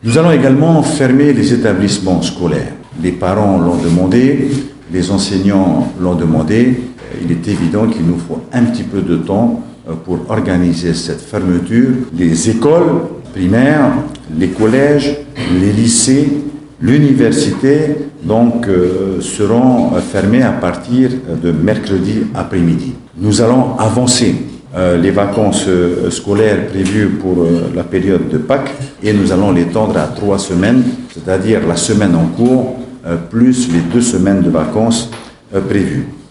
Nous allons également fermer les établissements scolaires. Les parents l'ont demandé, les enseignants l'ont demandé. Il est évident qu'il nous faut un petit peu de temps pour organiser cette fermeture. Les écoles primaires, les collèges, les lycées, l'université seront fermés à partir de mercredi après-midi. Nous allons avancer les vacances scolaires prévues pour la période de Pâques et nous allons l'étendre à 3 semaines, c'est-à-dire la semaine en cours plus les 2 semaines de vacances prévues.